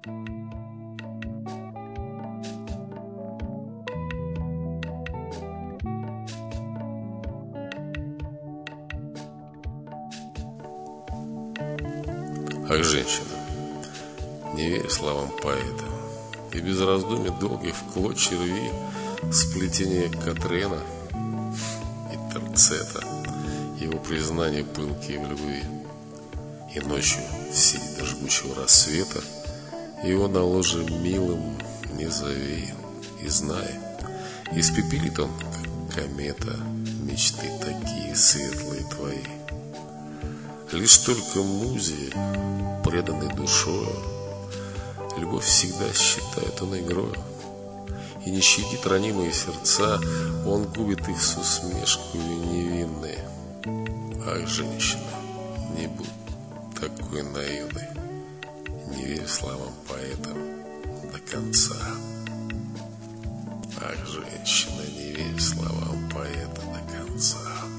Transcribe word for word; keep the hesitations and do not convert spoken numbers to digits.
Ах, женщина, не верь словам поэта, и без раздумий долгих в клочья рви сплетение Катрена и Терцета, его признание пылкие в любви. И ночью в сеть до жгучего рассвета его на ложе милым не зови. И знай, испепелит он, как комета, мечты такие светлые твои. Лишь только музе, преданной душою, любовь всегда считает он игрою. И не щадит ранимые сердца, он губит их с усмешкой невинной. Ах, женщина, не будь такой наивной, не верь словам поэта до конца. Ах, женщина, не верь словам поэта до конца.